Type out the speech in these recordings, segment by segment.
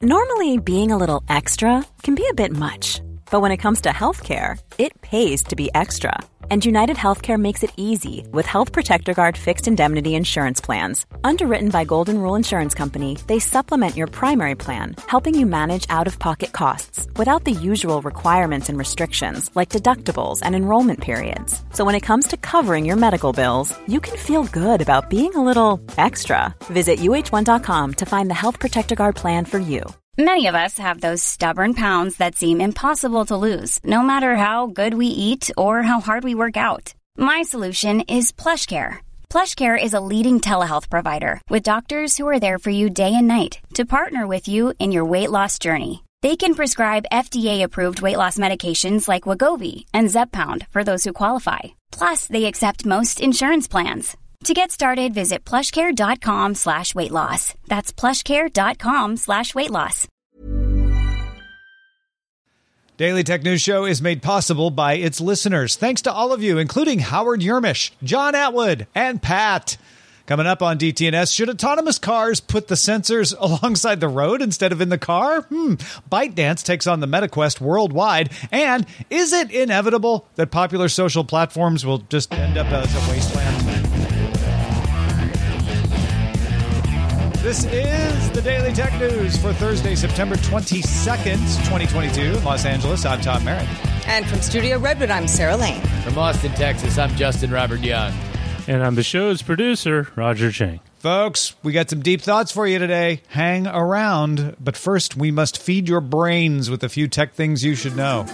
Normally, being a little extra can be a bit much. But when it comes to healthcare, it pays to be extra. And United Healthcare makes it easy with Health Protector Guard fixed indemnity insurance plans. Underwritten by Golden Rule Insurance Company, they supplement your primary plan, helping you manage out-of-pocket costs without the usual requirements and restrictions like deductibles and enrollment periods. So when it comes to covering your medical bills, you can feel good about being a little extra. Visit uh1.com to find the Health Protector Guard plan for you. Many of us have those stubborn pounds that seem impossible to lose, no matter how good we eat or how hard we work out. My solution is PlushCare. PlushCare is a leading telehealth provider with doctors who are there for you day and night to partner with you in your weight loss journey. They can prescribe FDA-approved weight loss medications like Wegovy and Zepbound for those who qualify. Plus, they accept most insurance plans. To get started, visit plushcare.com/weightloss. That's plushcare.com/weightloss. Daily Tech News Show is made possible by its listeners. Thanks to all of you, including Howard Yermish, John Atwood, and Pat. Coming up on DTNS, should autonomous cars put the sensors alongside the road instead of in the car? ByteDance takes on the MetaQuest worldwide. And is it inevitable that popular social platforms will just end up as a wasteland? This is the Daily Tech News for Thursday, September 22nd, 2022. Los Angeles, I'm Tom Merritt. And from Studio Redwood, I'm Sarah Lane. From Austin, Texas, I'm Justin Robert Young. And I'm the show's producer, Roger Chang. Folks, we got some deep thoughts for you today. Hang around. But first, we must feed your brains with a few tech things you should know.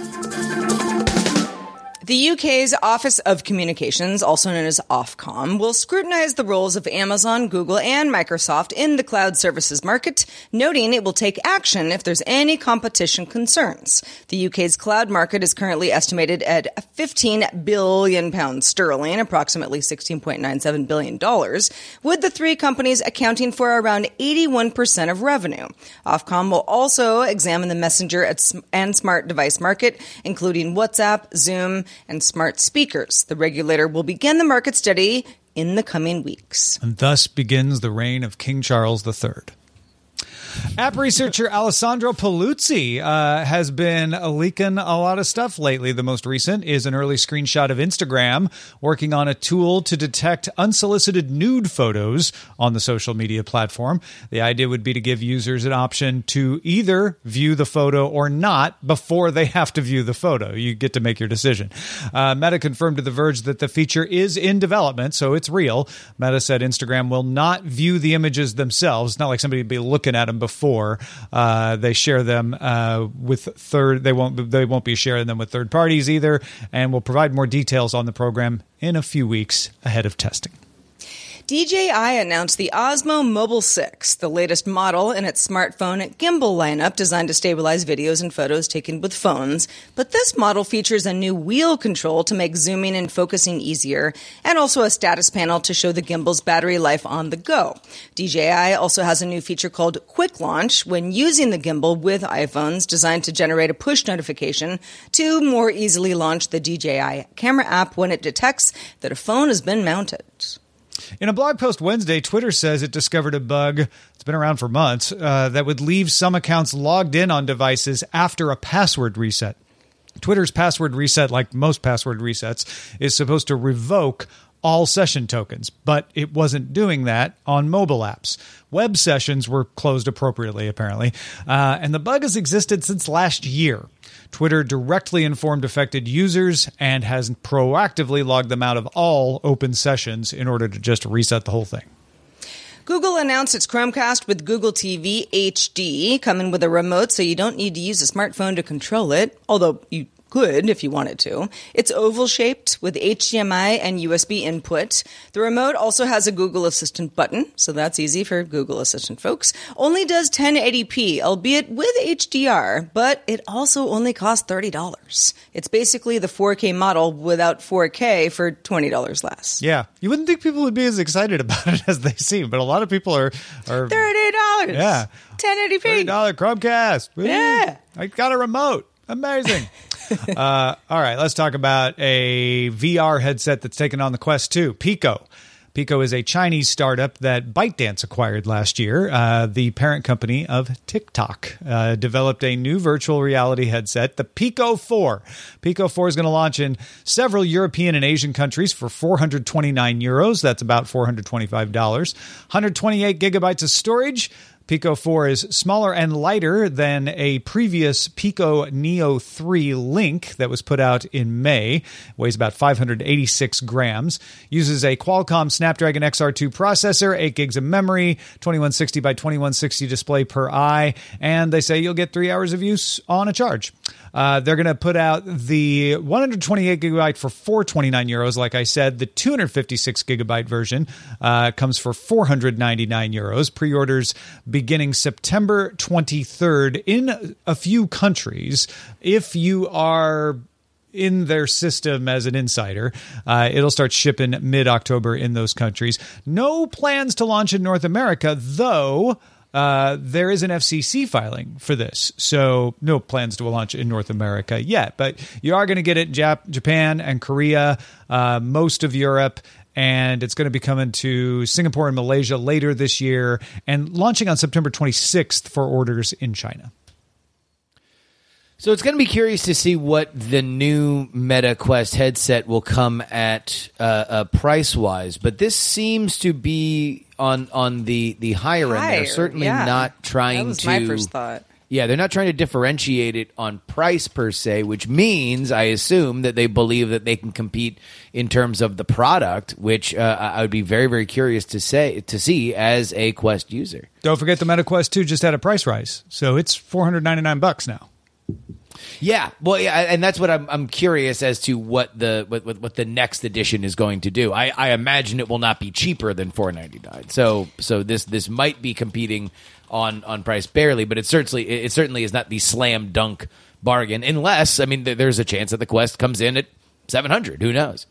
The UK's Office of Communications, also known as Ofcom, will scrutinize the roles of Amazon, Google, and Microsoft in the cloud services market, noting it will take action if there's any competition concerns. The UK's cloud market is currently estimated at £15 billion sterling, approximately $16.97 billion, with the three companies accounting for around 81% of revenue. Ofcom will also examine the messenger and smart device market, including WhatsApp, Zoom, and smart speakers. The regulator will begin the market study in the coming weeks. And thus begins the reign of King Charles III. App researcher Alessandro Paluzzi has been leaking a lot of stuff lately. The most recent is an early screenshot of Instagram working on a tool to detect unsolicited nude photos on the social media platform. The idea would be to give users an option to either view the photo or not before they have to view the photo. You get to make your decision. Meta confirmed to The Verge that the feature is in development, so it's real. Meta said Instagram will not view the images themselves. It's not like somebody would be looking at them before they share them with they won't be sharing them with third parties either, and will provide more details on the program in a few weeks ahead of testing. DJI announced the Osmo Mobile 6, the latest model in its smartphone gimbal lineup designed to stabilize videos and photos taken with phones. But this model features a new wheel control to make zooming and focusing easier, and also a status panel to show the gimbal's battery life on the go. DJI also has a new feature called Quick Launch when using the gimbal with iPhones, designed to generate a push notification to more easily launch the DJI camera app when it detects that a phone has been mounted. In a blog post Wednesday, Twitter says it discovered a bug, it's been around for months, that would leave some accounts logged in on devices after a password reset. Twitter's password reset, like most password resets, is supposed to revoke all session tokens, but it wasn't doing that on mobile apps. Web sessions were closed appropriately, apparently, and the bug has existed since last year. Twitter directly informed affected users and has proactively logged them out of all open sessions in order to just reset the whole thing. Google announced its Chromecast with Google TV HD, coming with a remote so you don't need to use a smartphone to control it, although you could if you wanted to. It's oval-shaped with HDMI and USB input. The remote also has a Google Assistant button, so that's easy for Google Assistant folks. Only does 1080p, albeit with HDR, but it also only costs $30. It's basically the 4K model without 4K for $20 less. Yeah, you wouldn't think people would be as excited about it as they seem, but a lot of people are $30. Yeah. 1080p. $30 Chromecast. Woo. Yeah. I got a remote. Amazing. All right, let's talk about a VR headset that's taken on the Quest 2, Pico. Pico is a Chinese startup that ByteDance acquired last year. The parent company of TikTok developed a new virtual reality headset, the Pico 4. Pico 4 is going to launch in several European and Asian countries for €429. That's about $425. 128 gigabytes of storage. Pico 4 is smaller and lighter than a previous Pico Neo 3 Link that was put out in May. Weighs about 586 grams. Uses a Qualcomm Snapdragon XR2 processor, 8 gigs of memory, 2160 by 2160 display per eye, and they say you'll get 3 hours of use on a charge. They're going to put out the 128 gigabyte for €429. Like I said, the 256 gigabyte version comes for €499. Pre-orders beginning September 23rd in a few countries. If you are in their system as an insider, it'll start shipping mid-October in those countries. No plans to launch in North America, though. There is an FCC filing for this, so no plans to launch in North America yet. But you are going to get it in Japan and Korea, most of Europe, and it's going to be coming to Singapore and Malaysia later this year, and launching on September 26th for orders in China. So it's going to be curious to see what the new Meta Quest headset will come at price-wise, but this seems to be on the higher end. They're certainly not trying to... That was my first thought. Yeah, they're not trying to differentiate it on price per se, which means, I assume, that they believe that they can compete in terms of the product, which I would be very, very curious to see as a Quest user. Don't forget the Meta Quest 2 just had a price rise, so it's $499 now. Yeah, well, and that's what I'm curious as to what the next edition is going to do. I imagine it will not be cheaper than $499. So this might be competing on price barely, but it certainly is not the slam dunk bargain, unless there's a chance that the Quest comes in at $700. Who knows?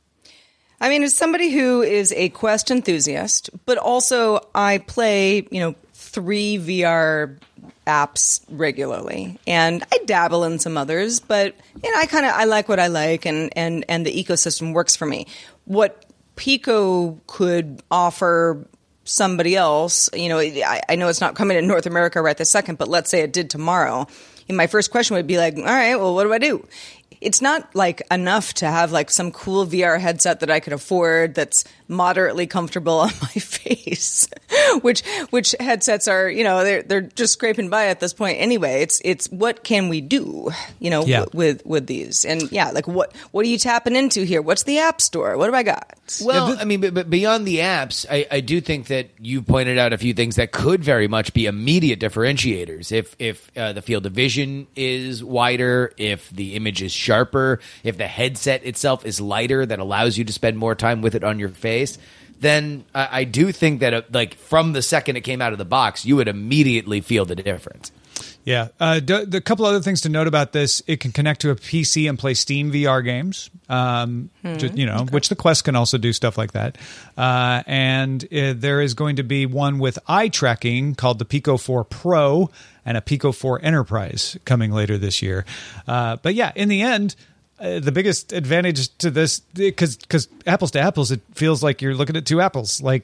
I mean, as somebody who is a Quest enthusiast, but also I play 3 VR apps regularly, and I dabble in some others, but I like what I like, and the ecosystem works for me. What Pico could offer somebody else, I know it's not coming to North America right this second, but let's say it did tomorrow, and my first question would be like, all right, well, what do I do? It's not like enough to have like some cool VR headset that I could afford that's moderately comfortable on my face, which headsets are, they're just scraping by at this point anyway. It's what can we do, with these? And like what are you tapping into here? What's the App Store? What have I got? Well, but beyond the apps, I do think that you pointed out a few things that could very much be immediate differentiators. If the field of vision is wider, if the image is sharper, if the headset itself is lighter that allows you to spend more time with it on your face, then I do think that from the second it came out of the box, you would immediately feel the difference. Yeah. The couple other things to note about this, it can connect to a PC and play Steam VR games, which the Quest can also do stuff like that. And there is going to be one with eye tracking called the Pico 4 Pro and a Pico 4 Enterprise coming later this year. But yeah, in the end, the biggest advantage to this, because apples to apples, it feels like you're looking at two apples. Like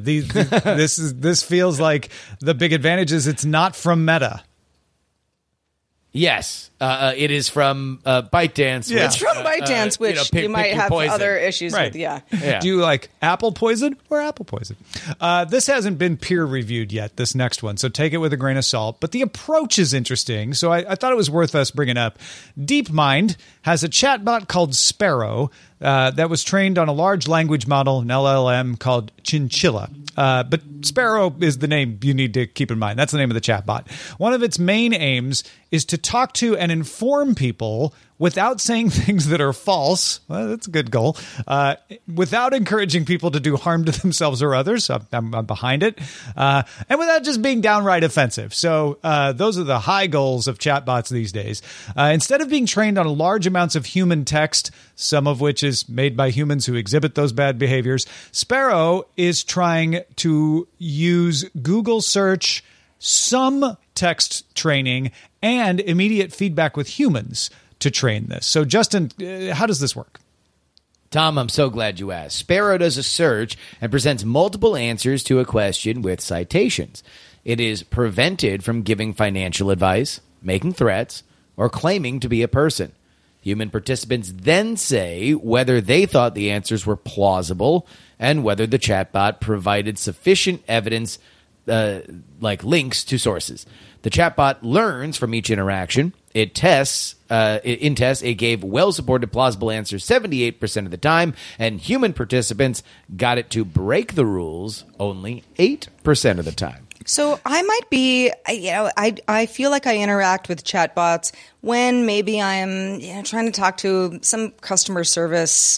this feels like the big advantage is it's not from Meta. Yes, it is from ByteDance. Yeah. It's from ByteDance, which you might have other issues with. Yeah. Do you like apple poison or apple poison? This hasn't been peer reviewed yet, this next one, so take it with a grain of salt. But the approach is interesting, so I thought it was worth us bringing up. DeepMind has a chatbot called Sparrow that was trained on a large language model, an LLM called Chinchilla. But Sparrow is the name you need to keep in mind. That's the name of the chatbot. One of its main aims is to talk to and inform people without saying things that are false. Well, that's a good goal. Without encouraging people to do harm to themselves or others. I'm behind it. And without just being downright offensive. So those are the high goals of chatbots these days. Instead of being trained on large amounts of human text, some of which is made by humans who exhibit those bad behaviors, Sparrow is trying to use Google search, some text training, and immediate feedback with humans to train this. So, Justin, how does this work? Tom, I'm so glad you asked. Sparrow does a search and presents multiple answers to a question with citations. It is prevented from giving financial advice, making threats, or claiming to be a person. Human participants then say whether they thought the answers were plausible and whether the chatbot provided sufficient evidence, like links to sources. The chatbot learns from each interaction. It tests. In tests, it gave well-supported, plausible answers 78% of the time, and human participants got it to break the rules only 8% of the time. So I might be, I feel like I interact with chatbots when maybe I'm trying to talk to some customer service,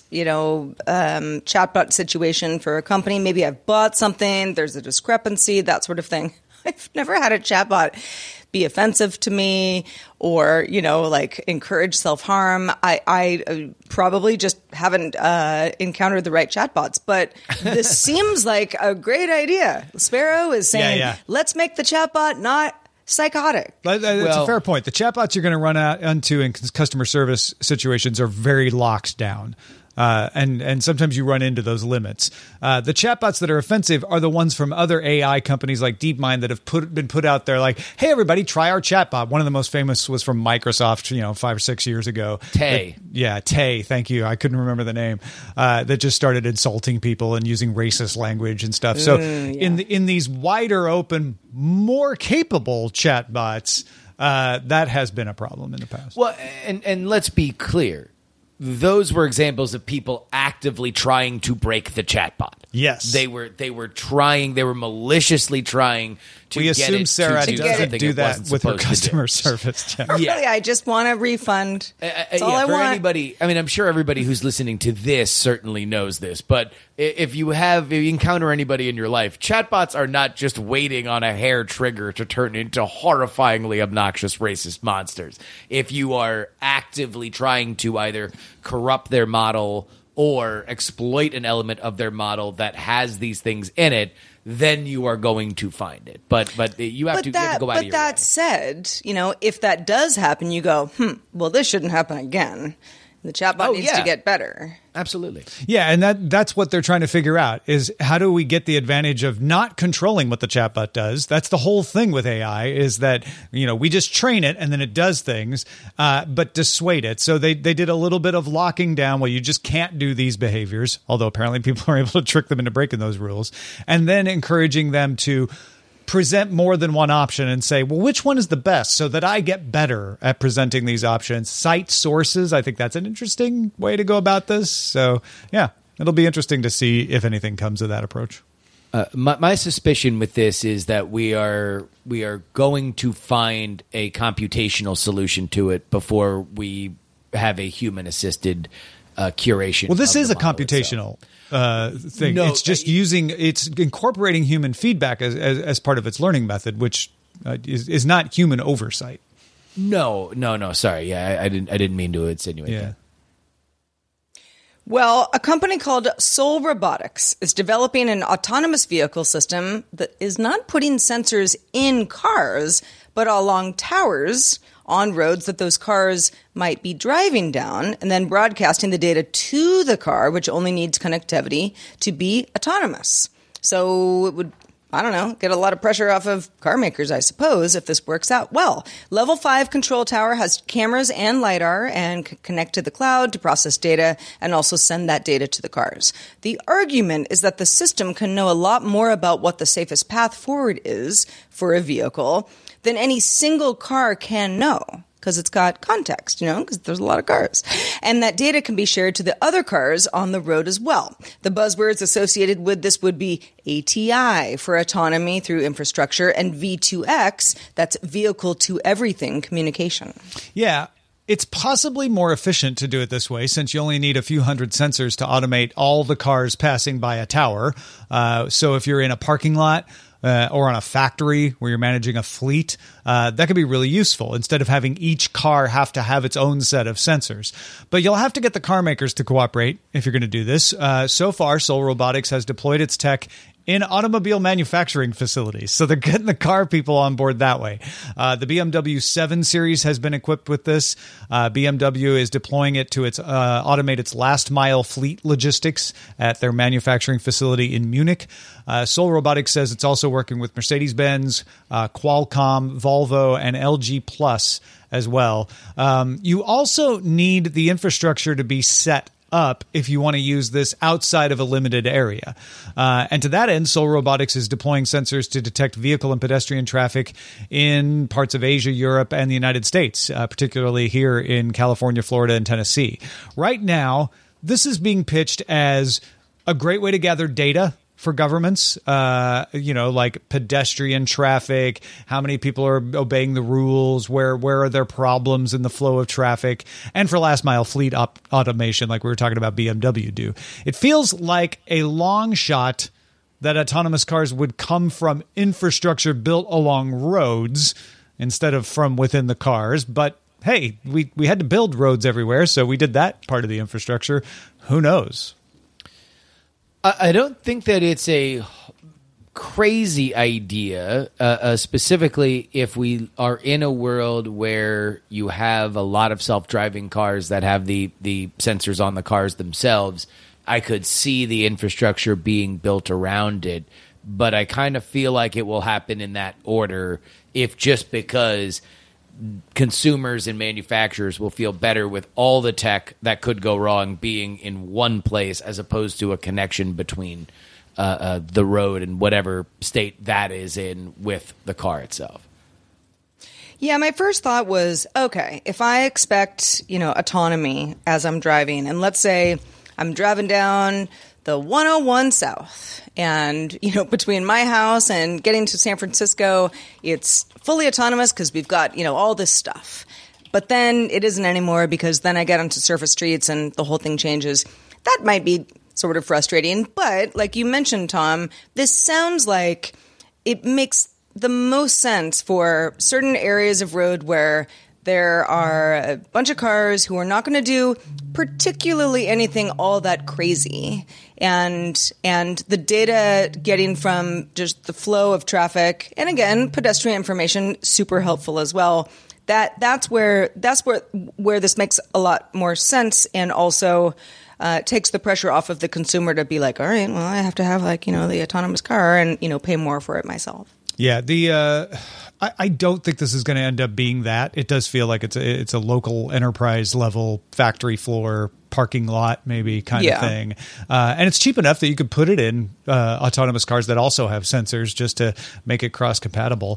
chatbot situation for a company. Maybe I've bought something, there's a discrepancy, that sort of thing. I've never had a chatbot be offensive to me or, encourage self-harm. I probably just haven't encountered the right chatbots. But this seems like a great idea. Sparrow is saying, let's make the chatbot not psychotic. That's a fair point. The chatbots you're going to run out into in customer service situations are very locked down. And sometimes you run into those limits. The chatbots that are offensive are the ones from other AI companies like DeepMind that have been put out there like, hey, everybody, try our chatbot. One of the most famous was from Microsoft, 5 or 6 years ago. Tay. Tay. Thank you. I couldn't remember the name. That just started insulting people and using racist language and stuff. So in these wider open, more capable chatbots, that has been a problem in the past. Well, and let's be clear. Those were examples of people actively trying to break the chatbot. Yes. They were maliciously trying to we get assume it Sarah to doesn't do that with her customer service. Really, I just want a refund. That's all I want. Anybody, I'm sure everybody who's listening to this certainly knows this, but if you encounter anybody in your life, chatbots are not just waiting on a hair trigger to turn into horrifyingly obnoxious racist monsters. If you are actively trying to either corrupt their model or exploit an element of their model that has these things in it, then you are going to find it. But you have to go out of your way. But that said, if that does happen, you go, well, this shouldn't happen again. The chatbot needs to get better. Absolutely. Yeah, and that's what they're trying to figure out is how do we get the advantage of not controlling what the chatbot does? That's the whole thing with AI is that, we just train it and then it does things, but dissuade it. So they did a little bit of locking down where you just can't do these behaviors, although apparently people are able to trick them into breaking those rules, and then encouraging them to present more than one option and say, well, which one is the best so that I get better at presenting these options? Cite sources. I think that's an interesting way to go about this. So, yeah, it'll be interesting to see if anything comes of that approach. My suspicion with this is that we are going to find a computational solution to it before we have a human-assisted curation. Well, this is a computational thing. No, it's just it's incorporating human feedback as part of its learning method, which is not human oversight. No. Sorry. Yeah, I didn't mean to insinuate that. Well, a company called Soul Robotics is developing an autonomous vehicle system that is not putting sensors in cars, but along towers on roads that those cars might be driving down, and then broadcasting the data to the car, which only needs connectivity to be autonomous. So it would, get a lot of pressure off of car makers, I suppose, if this works out well. Level 5 control tower has cameras and LiDAR and can connect to the cloud to process data and also send that data to the cars. The argument is that the system can know a lot more about what the safest path forward is for a vehicle than any single car can know, because it's got context, because there's a lot of cars. And that data can be shared to the other cars on the road as well. The buzzwords associated with this would be ATI for autonomy through infrastructure and V2X, that's vehicle to everything communication. Yeah. It's possibly more efficient to do it this way since you only need a few hundred sensors to automate all the cars passing by a tower. So if you're in a parking lot, or on a factory where you're managing a fleet, that could be really useful instead of having each car have to have its own set of sensors. But you'll have to get the car makers to cooperate if you're going to do this. So far, Soul Robotics has deployed its tech in automobile manufacturing facilities. So they're getting the car people on board that way. The BMW 7 Series has been equipped with this. BMW is deploying it to automate its last mile fleet logistics at their manufacturing facility in Munich. Soul Robotics says it's also working with Mercedes-Benz, Qualcomm, Volvo, and LG Plus as well. You also need the infrastructure to be set up if you want to use this outside of a limited area. And to that end, Soul Robotics is deploying sensors to detect vehicle and pedestrian traffic in parts of Asia, Europe, and the United States, particularly here in California, Florida, and Tennessee. Right now, this is being pitched as a great way to gather data for governments, like pedestrian traffic, how many people are obeying the rules, where are there problems in the flow of traffic, and for last mile fleet automation, like we were talking about BMW do. It feels like a long shot that autonomous cars would come from infrastructure built along roads instead of from within the cars. But hey, we had to build roads everywhere, so we did that part of the infrastructure. Who knows? I don't think that it's a crazy idea, specifically if we are in a world where you have a lot of self-driving cars that have the sensors on the cars themselves. I could see the infrastructure being built around it, but I kind of feel like it will happen in that order because consumers and manufacturers will feel better with all the tech that could go wrong being in one place as opposed to a connection between the road and whatever state that is in with the car itself. Yeah, my first thought was, okay, if I expect, autonomy as I'm driving, and let's say I'm driving down the 101 South, and, between my house and getting to San Francisco, it's fully autonomous because we've got, all this stuff. But then it isn't anymore because then I get onto surface streets and the whole thing changes. That might be sort of frustrating. But like you mentioned, Tom, this sounds like it makes the most sense for certain areas of road where there are a bunch of cars who are not going to do particularly anything all that crazy. And the data getting from just the flow of traffic, and again, pedestrian information, super helpful as well. That's where this makes a lot more sense, and also takes the pressure off of the consumer to be like, all right, well, I have to have the autonomous car and pay more for it myself. Yeah, I don't think this is going to end up being that. It does feel like it's a local enterprise level factory floor parking lot maybe kind of thing. And it's cheap enough that you could put it in autonomous cars that also have sensors just to make it cross compatible.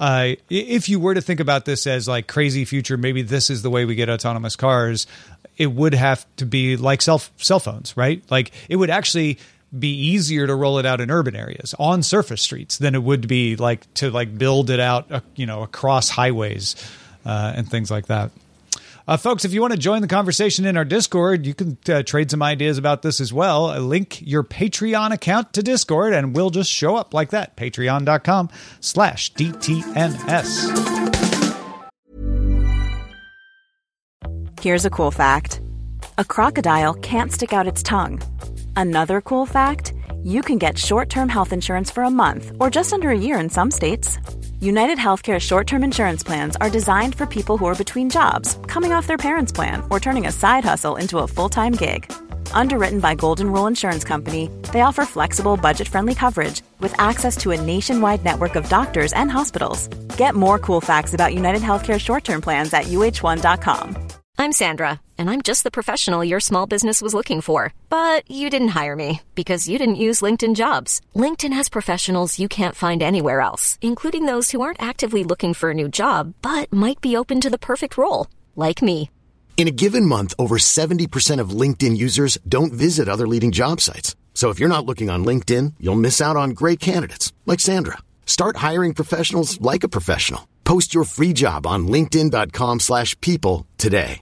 If you were to think about this as like crazy future, maybe this is the way we get autonomous cars, it would have to be like cell phones, right? Like it would actually be easier to roll it out in urban areas on surface streets than it would be like to build it out, across highways and things like that. Folks, if you want to join the conversation in our Discord, you can trade some ideas about this as well. Link your Patreon account to Discord and we'll just show up like that. Patreon.com/DTNS. Here's a cool fact. A crocodile can't stick out its tongue. Another cool fact, you can get short-term health insurance for a month or just under a year in some states. United Healthcare short-term insurance plans are designed for people who are between jobs, coming off their parents' plan, or turning a side hustle into a full-time gig. Underwritten by Golden Rule Insurance Company, they offer flexible, budget-friendly coverage with access to a nationwide network of doctors and hospitals. Get more cool facts about United Healthcare short-term plans at uh1.com. I'm Sandra, and I'm just the professional your small business was looking for. But you didn't hire me because you didn't use LinkedIn Jobs. LinkedIn has professionals you can't find anywhere else, including those who aren't actively looking for a new job, but might be open to the perfect role, like me. In a given month, over 70% of LinkedIn users don't visit other leading job sites. So if you're not looking on LinkedIn, you'll miss out on great candidates like Sandra. Start hiring professionals like a professional. Post your free job on linkedin.com/people today.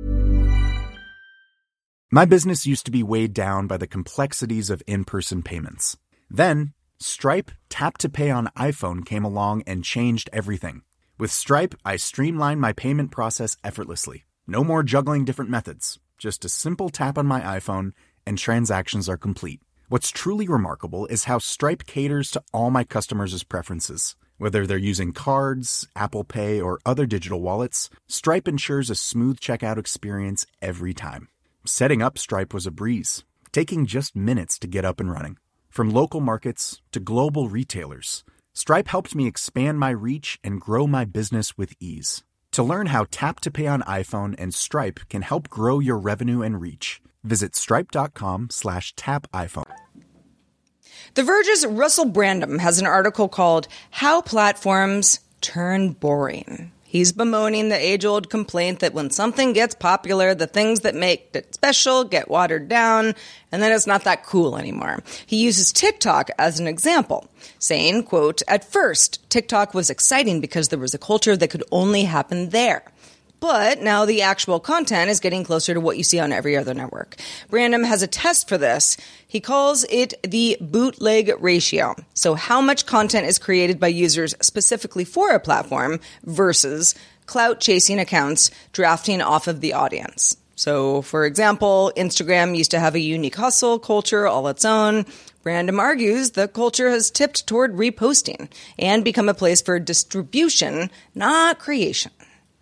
My business used to be weighed down by the complexities of in-person payments. Then, Stripe Tap to Pay on iPhone came along and changed everything. With Stripe, I streamlined my payment process effortlessly. No more juggling different methods. Just a simple tap on my iPhone and transactions are complete. What's truly remarkable is how Stripe caters to all my customers' preferences. Whether they're using cards, Apple Pay, or other digital wallets, Stripe ensures a smooth checkout experience every time. Setting up Stripe was a breeze, taking just minutes to get up and running. From local markets to global retailers, Stripe helped me expand my reach and grow my business with ease. To learn how Tap to Pay on iPhone and Stripe can help grow your revenue and reach, visit stripe.com/tapiphone. The Verge's Russell Brandom has an article called How Platforms Turn Boring. He's bemoaning the age-old complaint that when something gets popular, the things that make it special get watered down, and then it's not that cool anymore. He uses TikTok as an example, saying, quote, "At first, TikTok was exciting because there was a culture that could only happen there. But now the actual content is getting closer to what you see on every other network." Brandom has a test for this. He calls it the bootleg ratio. So how much content is created by users specifically for a platform versus clout-chasing accounts drafting off of the audience. So, for example, Instagram used to have a unique hustle culture all its own. Brandom argues the culture has tipped toward reposting and become a place for distribution, not creation.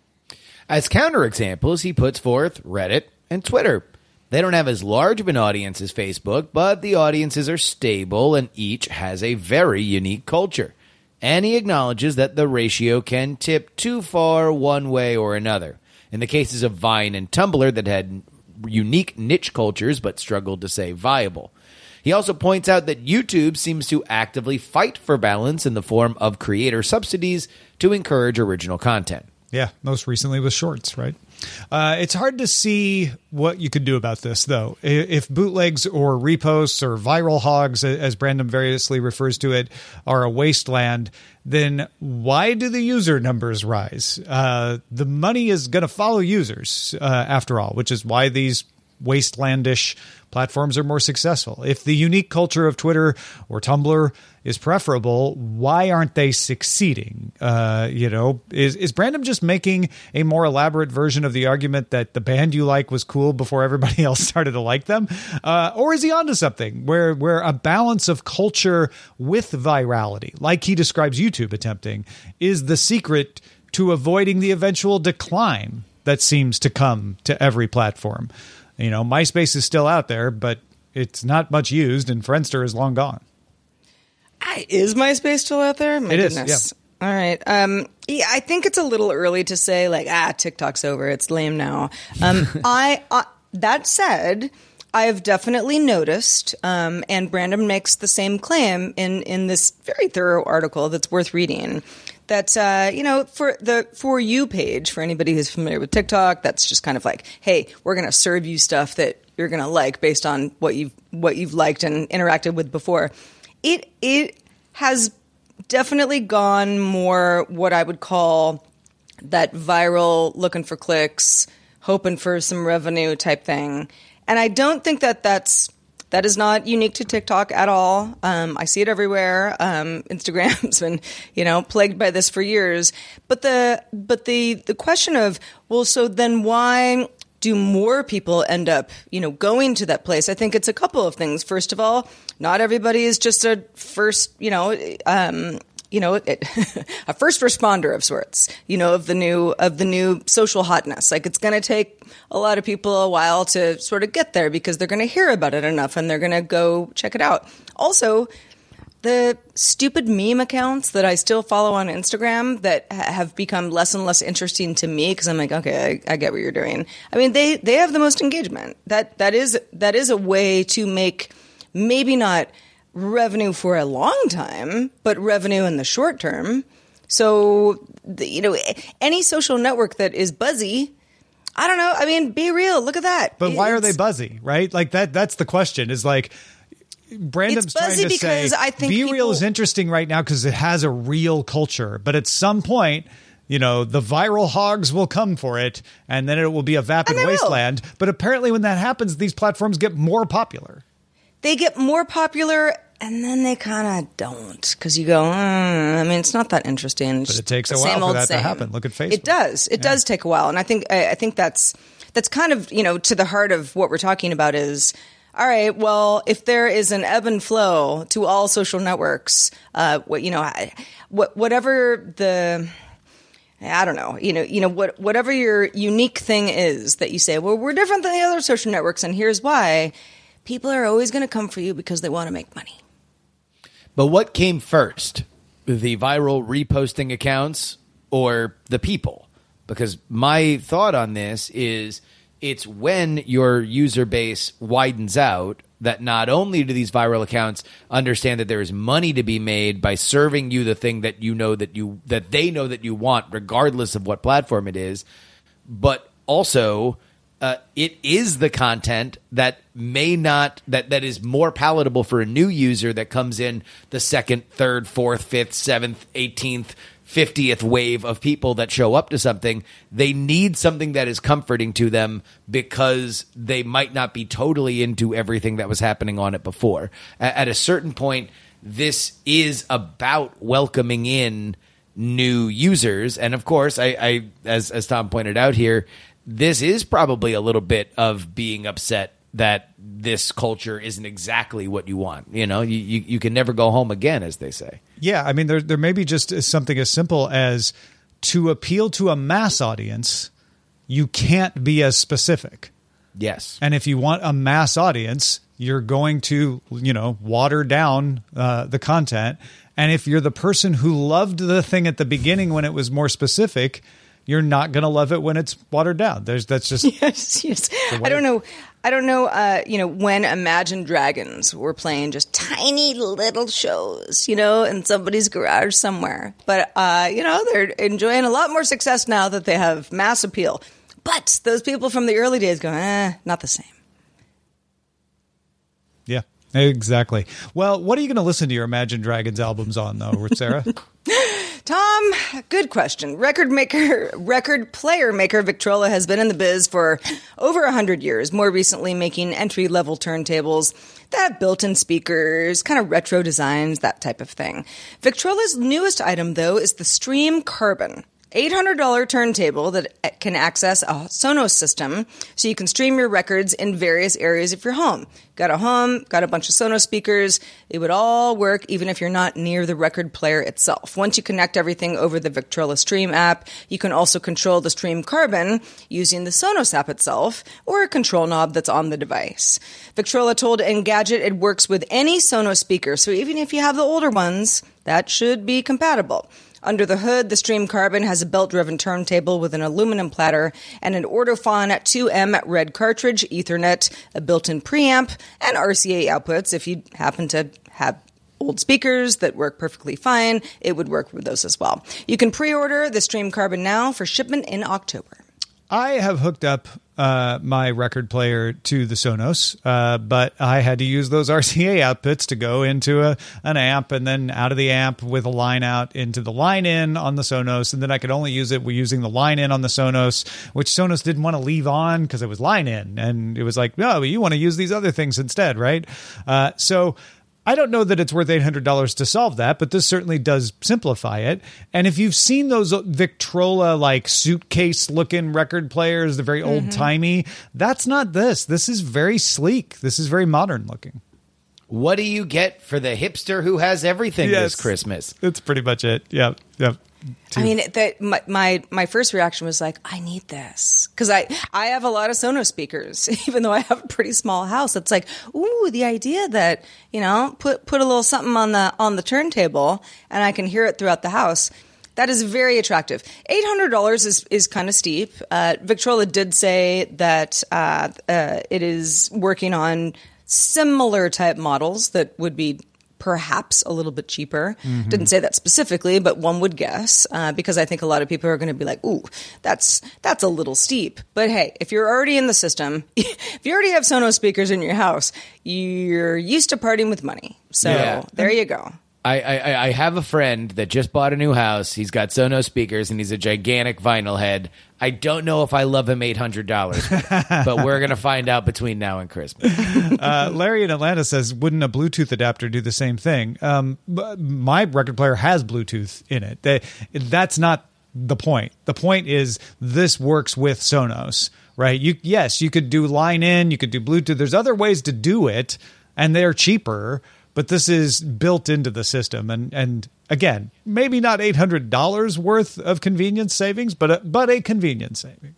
As counterexamples, he puts forth Reddit and Twitter. They don't have as large of an audience as Facebook, but the audiences are stable and each has a very unique culture. And he acknowledges that the ratio can tip too far one way or another. In the cases of Vine and Tumblr that had unique niche cultures but struggled to stay viable. He also points out that YouTube seems to actively fight for balance in the form of creator subsidies to encourage original content. Yeah, most recently with Shorts, right? It's hard to see what you could do about this, though. If bootlegs or reposts or viral hogs, as Brandom variously refers to it, are a wasteland, then why do the user numbers rise? The money is going to follow users, after all, which is why these wastelandish platforms are more successful. If the unique culture of Twitter or Tumblr is preferable, why aren't they succeeding? Is Brandom just making a more elaborate version of the argument that the band you like was cool before everybody else started to like them? Or is he onto something where a balance of culture with virality, like he describes YouTube attempting, is the secret to avoiding the eventual decline that seems to come to every platform? MySpace is still out there, but it's not much used, and Friendster is long gone. Is MySpace still out there? My goodness. Is, yeah. All right. I think it's a little early to say, TikTok's over. It's lame now. That said, I have definitely noticed, and Brandon makes the same claim in this very thorough article that's worth reading, that, for the For You page, for anybody who's familiar with TikTok, that's just kind of like, hey, we're going to serve you stuff that you're going to like based on what you've liked and interacted with before. It has definitely gone more what I would call that viral, looking for clicks, hoping for some revenue type thing. And I don't think that is not unique to TikTok at all. I see it everywhere. Instagram's been, plagued by this for years. But the question of, well, so then why do more people end up, going to that place? I think it's a couple of things. First of all, not everybody is just a first, a first responder of sorts, of the new social hotness. Like, it's going to take a lot of people a while to sort of get there because they're going to hear about it enough and they're going to go check it out. Also, the stupid meme accounts that I still follow on Instagram that have become less and less interesting to me because I'm like, okay, I get what you're doing. I mean, they have the most engagement. That is a way to make maybe not revenue for a long time, but revenue in the short term. So, any social network that is buzzy, I don't know. I mean, be real. Look at that. But why are they buzzy, right? Like that's the question is like, Brandon's trying to say, Be Real is interesting right now because it has a real culture. But at some point, the viral hogs will come for it, and then it will be a vapid wasteland. But apparently when that happens, these platforms get more popular. They get more popular, and then they kind of don't. Because you go, it's not that interesting. But it takes a while for that to happen. Look at Facebook. It does. It does take a while. And I think that's kind of, to the heart of what we're talking about is, all right, well, if there is an ebb and flow to all social networks, whatever the, I don't know, whatever your unique thing is that you say, well, we're different than the other social networks, and here's why. People are always going to come for you because they want to make money. But what came first? The viral reposting accounts or the people? Because my thought on this is it's when your user base widens out that not only do these viral accounts understand that there is money to be made by serving you the thing that that they know that you want, regardless of what platform it is, but also it is the content that may not that is more palatable for a new user that comes in the second, third, fourth, fifth, seventh, 18th, 50th wave of people that show up to something. They need something that is comforting to them because they might not be totally into everything that was happening on it before. At a certain point, this is about welcoming in new users. And of course, I as Tom pointed out here, this is probably a little bit of being upset that this culture isn't exactly what you want. You can never go home again, as they say. Yeah, I mean, there may be just something as simple as to appeal to a mass audience, you can't be as specific. Yes. And if you want a mass audience, you're going to, water down the content. And if you're the person who loved the thing at the beginning when it was more specific, you're not going to love it when it's watered down. That's just yes. I don't know. When Imagine Dragons were playing just tiny little shows, in somebody's garage somewhere. But, they're enjoying a lot more success now that they have mass appeal. But those people from the early days go, not the same. Yeah, exactly. Well, what are you going to listen to your Imagine Dragons albums on, though, Sarah? Tom, good question. Record player maker Victrola has been in the biz for over 100 years, more recently making entry-level turntables that have built-in speakers, kind of retro designs, that type of thing. Victrola's newest item, though, is the Stream Carbon. $800 turntable that can access a Sonos system so you can stream your records in various areas of your home. Got a home, got a bunch of Sonos speakers. It would all work even if you're not near the record player itself. Once you connect everything over the Victrola Stream app, you can also control the Stream Carbon using the Sonos app itself or a control knob that's on the device. Victrola told Engadget it works with any Sonos speaker, so even if you have the older ones, that should be compatible. Under the hood, the Stream Carbon has a belt-driven turntable with an aluminum platter and an Ortofon 2M red cartridge, Ethernet, a built-in preamp, and RCA outputs. If you happen to have old speakers that work perfectly fine, it would work with those as well. You can pre-order the Stream Carbon now for shipment in October. I have hooked up my record player to the Sonos, but I had to use those RCA outputs to go into an amp and then out of the amp with a line out into the line in on the Sonos. And then I could only use it using the line in on the Sonos, which Sonos didn't want to leave on because it was line in. And it was like, no, but you want to use these other things instead, right? So I don't know that it's worth $800 to solve that, but this certainly does simplify it. And if you've seen those Victrola like suitcase looking record players, the very old timey, that's not this. This is very sleek. This is very modern looking. What do you get for the hipster who has everything this Christmas? That's pretty much it. Yeah. I mean, my first reaction was like, I need this. Because I have a lot of Sonos speakers, even though I have a pretty small house. It's like, ooh, the idea that, put a little something on the turntable and I can hear it throughout the house. That is very attractive. $800 is kind of steep. Victrola did say that it is working on similar type models that would be perhaps a little bit cheaper. Didn't say that specifically, but one would guess, because I think a lot of people are going to be like, ooh, that's a little steep. But hey, if you're already in the system, if you already have Sonos speakers in your house, you're used to partying with money. So there you go. I have a friend that just bought a new house. He's got Sonos speakers and he's a gigantic vinyl head. I don't know if I love him $800, but we're going to find out between now and Christmas. Larry in Atlanta says, wouldn't a Bluetooth adapter do the same thing? My record player has Bluetooth in it. That's not the point. The point is this works with Sonos, right? Yes, you could do line in, you could do Bluetooth. There's other ways to do it, and they're cheaper, but this is built into the system. And again, maybe not $800 worth of convenience savings, but a convenience saving.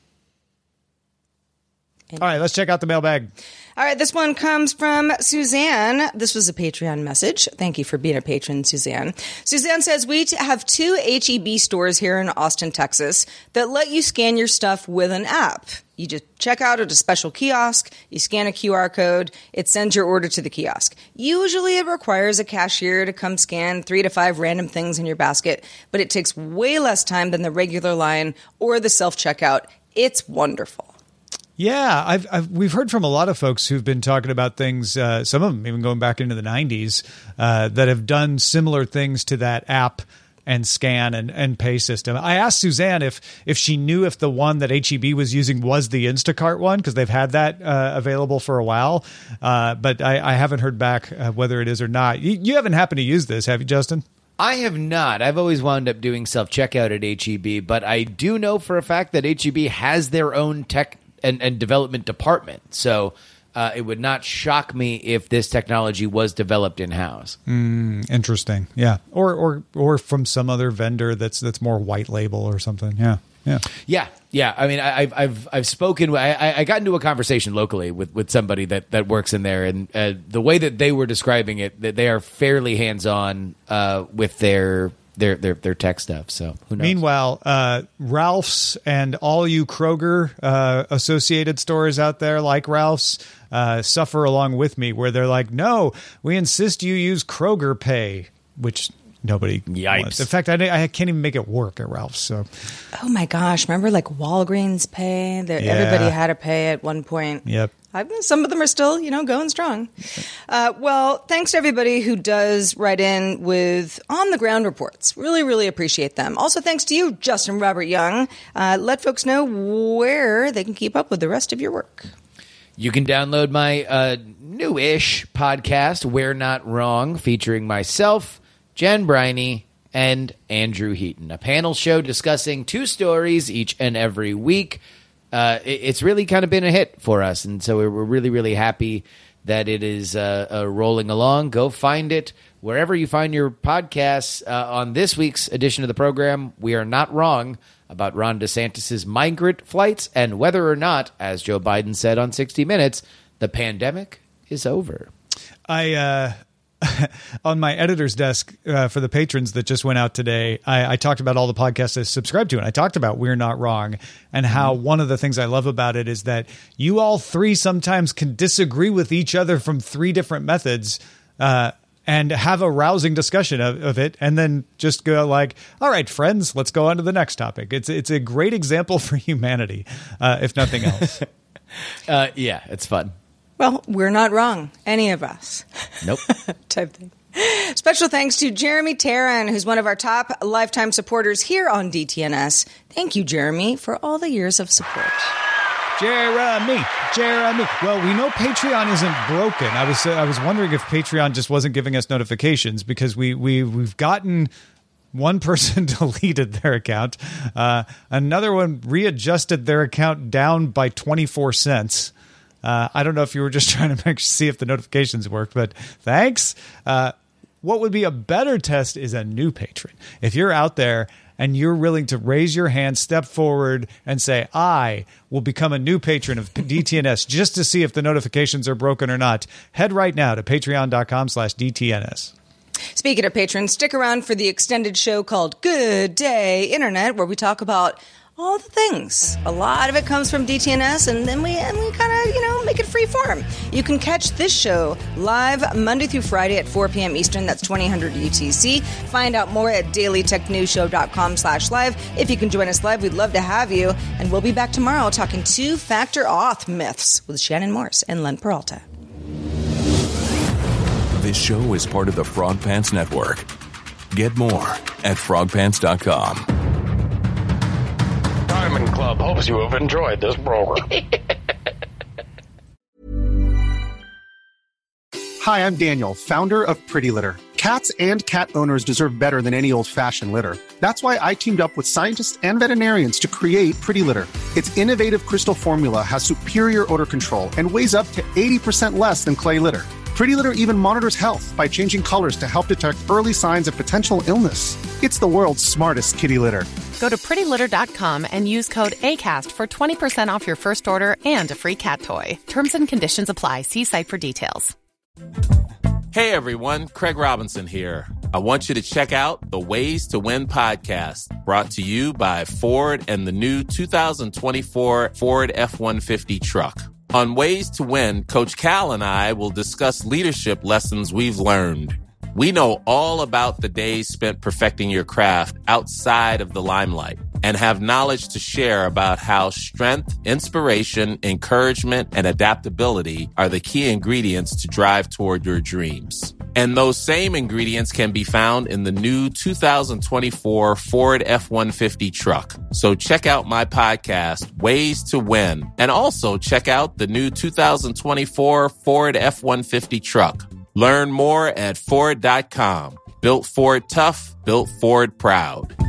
All right, let's check out the mailbag. All right, this one comes from Suzanne. This was a Patreon message. Thank you for being a patron, Suzanne. Suzanne says, we have 2 H-E-B stores here in Austin, Texas that let you scan your stuff with an app. You just check out at a special kiosk, you scan a QR code, it sends your order to the kiosk. Usually it requires a cashier to come scan 3 to 5 random things in your basket, but it takes way less time than the regular line or the self-checkout. It's wonderful. Yeah, we've heard from a lot of folks who've been talking about things, some of them even going back into the 90s, that have done similar things to that app and scan and pay system. I asked Suzanne if she knew if the one that H-E-B was using was the Instacart one, because they've had that available for a while, but I haven't heard back whether it is or not. You haven't happened to use this, have you, Justin? I have not. I've always wound up doing self-checkout at H-E-B, but I do know for a fact that H-E-B has their own tech and development department. So it would not shock me if this technology was developed in-house. Interesting. Yeah. Or from some other vendor that's more white label or something. Yeah. I mean, I've spoken. I got into a conversation locally with somebody that works in there, and the way that they were describing it, that they are fairly hands-on with their tech stuff. So who knows? Meanwhile, Ralph's and all you Kroger associated stores out there like Ralph's suffer along with me, where they're like, no, we insist you use Kroger Pay, which nobody wants. In fact, I can't even make it work at Ralph's. So, oh my gosh, remember like Walgreens Pay? Everybody had to pay at one point. Yep. Some of them are still, going strong. Well, thanks to everybody who does write in with on-the-ground reports. Really, really appreciate them. Also, thanks to you, Justin Robert Young. Let folks know where they can keep up with the rest of your work. You can download my new-ish podcast, We're Not Wrong, featuring myself, Jen Briney, and Andrew Heaton. A panel show discussing 2 stories each and every week. It's really kind of been a hit for us, and so we're really, really happy that it is rolling along. Go find it wherever you find your podcasts. On this week's edition of the program, We Are Not Wrong, about Ron DeSantis' migrant flights and whether or not, as Joe Biden said on 60 Minutes, the pandemic is over. On my editor's desk for the patrons that just went out today, I talked about all the podcasts I subscribe to, and I talked about We're Not Wrong and how one of the things I love about it is that you all 3 sometimes can disagree with each other from 3 different methods and have a rousing discussion of it, and then just go like, all right, friends, let's go on to the next topic. It's a great example for humanity, if nothing else. Yeah, it's fun. Well, we're not wrong, any of us. Nope. Type thing. Special thanks to Jeremy Tarrin, who's one of our top lifetime supporters here on DTNS. Thank you, Jeremy, for all the years of support. Jeremy. Well, we know Patreon isn't broken. I was wondering if Patreon just wasn't giving us notifications, because we've gotten one person deleted their account. Another one readjusted their account down by 24 cents. I don't know if you were just trying to see if the notifications worked, but thanks. What would be a better test is a new patron. If you're out there and you're willing to raise your hand, step forward, and say, I will become a new patron of DTNS just to see if the notifications are broken or not, head right now to patreon.com/DTNS. Speaking of patrons, stick around for the extended show called Good Day Internet, where we talk about all the things. A lot of it comes from DTNS, and then we kind of, make it free form. You can catch this show live Monday through Friday at 4 p.m. Eastern. That's 2000 UTC. Find out more at dailytechnewsshow.com/live. If you can join us live, we'd love to have you. And we'll be back tomorrow talking 2-factor auth myths with Shannon Morse and Len Peralta. This show is part of the Frog Pants Network. Get more at frogpants.com. Diamond Club hopes you have enjoyed this program. Hi, I'm Daniel, founder of Pretty Litter. Cats and cat owners deserve better than any old-fashioned litter. That's why I teamed up with scientists and veterinarians to create Pretty Litter. Its innovative crystal formula has superior odor control and weighs up to 80% less than clay litter. Pretty Litter even monitors health by changing colors to help detect early signs of potential illness. It's the world's smartest kitty litter. Go to prettylitter.com and use code ACAST for 20% off your first order and a free cat toy. Terms and conditions apply. See site for details. Hey everyone, Craig Robinson here. I want you to check out the Ways to Win podcast, brought to you by Ford and the new 2024 Ford F-150 truck. On Ways to Win, Coach Cal and I will discuss leadership lessons we've learned. We know all about the days spent perfecting your craft outside of the limelight and have knowledge to share about how strength, inspiration, encouragement, and adaptability are the key ingredients to drive toward your dreams. And those same ingredients can be found in the new 2024 Ford F-150 truck. So check out my podcast, Ways to Win, and also check out the new 2024 Ford F-150 truck. Learn more at Ford.com. Built Ford tough, built Ford proud.